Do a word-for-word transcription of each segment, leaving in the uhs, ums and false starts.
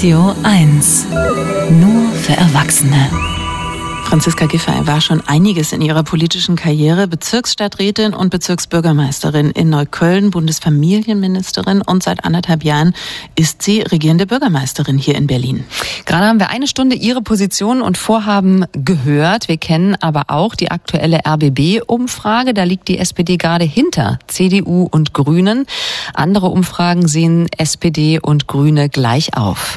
Radio eins. Nur für Erwachsene. Franziska Giffey war schon einiges in ihrer politischen Karriere. Bezirksstadträtin und Bezirksbürgermeisterin in Neukölln, Bundesfamilienministerin und seit anderthalb Jahren ist sie regierende Bürgermeisterin hier in Berlin. Gerade haben wir eine Stunde ihre Positionen und Vorhaben gehört. Wir kennen aber auch die aktuelle R B B-Umfrage. Da liegt die S P D gerade hinter C D U und Grünen. Andere Umfragen sehen S P D und Grüne gleich auf.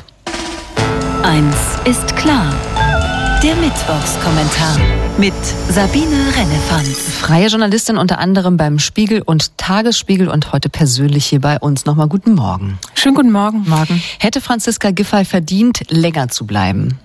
Eins ist klar. Der Mittwochskommentar mit Sabine Rennefanz. Freie Journalistin unter anderem beim Spiegel und Tagesspiegel und heute persönlich hier bei uns. Nochmal guten Morgen. Schönen guten Morgen. Morgen. Hätte Franziska Giffey verdient, länger zu bleiben?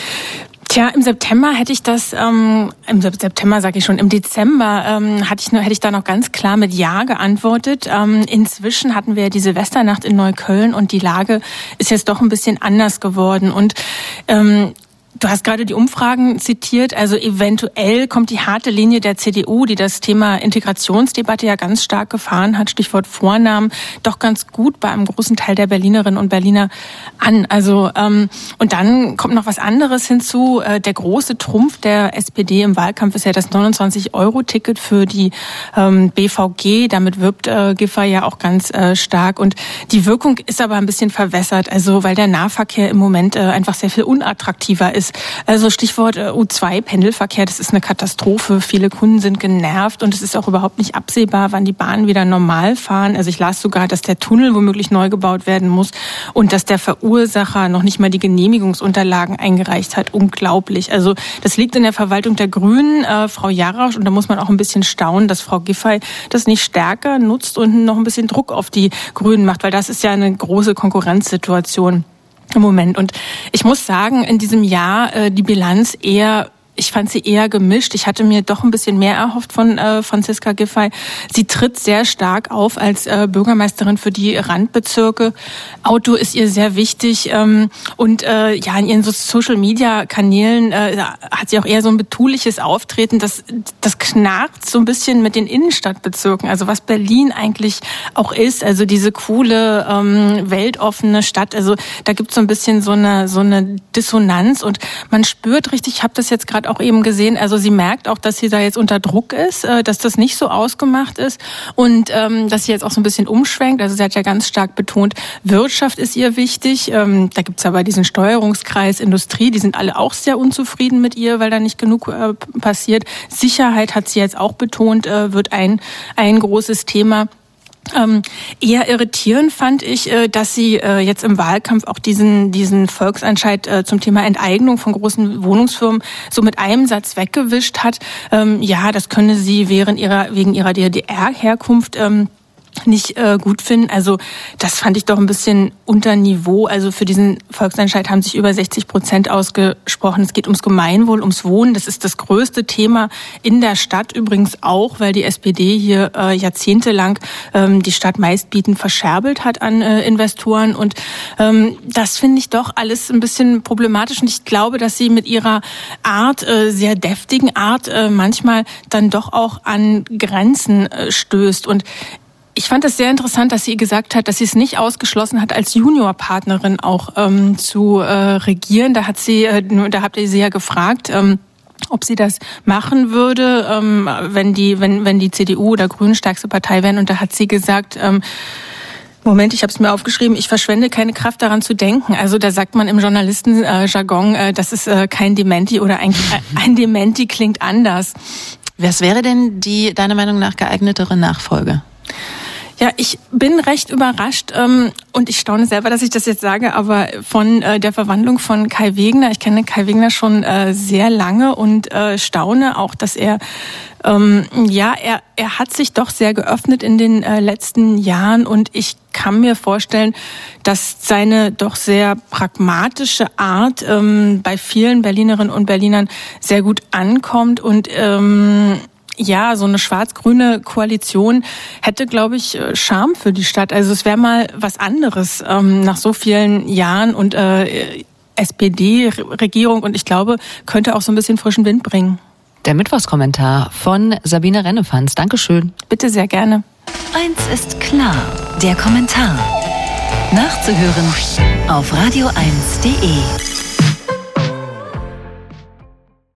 Tja, im September hätte ich das, ähm, im September sage ich schon, im Dezember ähm, hatte ich, hätte ich da noch ganz klar mit Ja geantwortet. Ähm, inzwischen hatten wir die Silvesternacht in Neukölln und die Lage ist jetzt doch ein bisschen anders geworden und ähm, du hast gerade die Umfragen zitiert, also eventuell kommt die harte Linie der C D U, die das Thema Integrationsdebatte ja ganz stark gefahren hat, Stichwort Vornamen, doch ganz gut bei einem großen Teil der Berlinerinnen und Berliner an. Also ähm, und dann kommt noch was anderes hinzu. Äh, der große Trumpf der S P D im Wahlkampf ist ja das neunundzwanzig Euro Ticket für die ähm, B V G. Damit wirbt äh, Giffey ja auch ganz äh, stark. Und die Wirkung ist aber ein bisschen verwässert, also weil der Nahverkehr im Moment äh, einfach sehr viel unattraktiver ist. Also Stichwort U zwei Pendelverkehr, das ist eine Katastrophe. Viele Kunden sind genervt und es ist auch überhaupt nicht absehbar, wann die Bahnen wieder normal fahren. Also ich las sogar, dass der Tunnel womöglich neu gebaut werden muss und dass der Verursacher noch nicht mal die Genehmigungsunterlagen eingereicht hat. Unglaublich. Also das liegt in der Verwaltung der Grünen, äh, Frau Jarasch, und da muss man auch ein bisschen staunen, dass Frau Giffey das nicht stärker nutzt und noch ein bisschen Druck auf die Grünen macht, weil das ist ja eine große Konkurrenzsituation im Moment. Und ich muss sagen, in diesem Jahr äh, die Bilanz eher, ich fand sie eher gemischt. Ich hatte mir doch ein bisschen mehr erhofft von äh, Franziska Giffey. Sie tritt sehr stark auf als äh, Bürgermeisterin für die Randbezirke. Auto ist ihr sehr wichtig ähm, und äh, ja, in ihren Social-Media-Kanälen äh, hat sie auch eher so ein betuliches Auftreten. Das, das knarrt so ein bisschen mit den Innenstadtbezirken, also was Berlin eigentlich auch ist. Also diese coole, ähm, weltoffene Stadt. Also da gibt es so ein bisschen so eine so eine Dissonanz und man spürt richtig. Ich habe das jetzt gerade auch eben gesehen, also sie merkt auch, dass sie da jetzt unter Druck ist, dass das nicht so ausgemacht ist und ähm, dass sie jetzt auch so ein bisschen umschwenkt. Also sie hat ja ganz stark betont, Wirtschaft ist ihr wichtig. Ähm, da gibt's aber diesen Steuerungskreis Industrie, die sind alle auch sehr unzufrieden mit ihr, weil da nicht genug äh, passiert. Sicherheit hat sie jetzt auch betont, äh, wird ein ein großes Thema. Ähm, eher irritierend fand ich, äh, dass sie äh, jetzt im Wahlkampf auch diesen diesen Volksentscheid äh, zum Thema Enteignung von großen Wohnungsfirmen so mit einem Satz weggewischt hat. Ähm, ja, das könne sie während ihrer wegen ihrer D D R-Herkunft ähm, nicht äh, gut finden. Also das fand ich doch ein bisschen unter Niveau. Also für diesen Volksentscheid haben sich über sechzig Prozent ausgesprochen. Es geht ums Gemeinwohl, ums Wohnen. Das ist das größte Thema in der Stadt übrigens auch, weil die S P D hier äh, jahrzehntelang ähm, die Stadt meistbietend verscherbelt hat an äh, Investoren. Und ähm, das finde ich doch alles ein bisschen problematisch. Und ich glaube, dass sie mit ihrer Art, äh, sehr deftigen Art, äh, manchmal dann doch auch an Grenzen äh, stößt. Und ich fand es sehr interessant, dass sie gesagt hat, dass sie es nicht ausgeschlossen hat, als Juniorpartnerin auch ähm, zu äh, regieren. Da hat sie, äh, da habt ihr sie ja gefragt, ähm, ob sie das machen würde, ähm, wenn die, wenn wenn die C D U oder Grünen stärkste Partei wären. Und da hat sie gesagt, ähm, Moment, ich habe es mir aufgeschrieben, ich verschwende keine Kraft daran zu denken. Also da sagt man im Journalistenjargon, äh, das ist äh, kein Dementi oder ein, ein Dementi klingt anders. Was wäre denn die deiner Meinung nach geeignetere Nachfolge? Ja, ich bin recht überrascht ähm, und ich staune selber, dass ich das jetzt sage, aber von äh, der Verwandlung von Kai Wegner. Ich kenne Kai Wegner schon äh, sehr lange und äh, staune auch, dass er ähm, ja, er er hat sich doch sehr geöffnet in den äh, letzten Jahren und ich kann mir vorstellen, dass seine doch sehr pragmatische Art ähm, bei vielen Berlinerinnen und Berlinern sehr gut ankommt und ähm, ja, so eine schwarz-grüne Koalition hätte, glaube ich, Charme für die Stadt. Also es wäre mal was anderes ähm, nach so vielen Jahren und äh, S P D-Regierung und ich glaube, könnte auch so ein bisschen frischen Wind bringen. Der Mittwochskommentar von Sabine Rennefanz. Dankeschön. Bitte, sehr gerne. Eins ist klar, der Kommentar. Nachzuhören auf radio eins punkt de.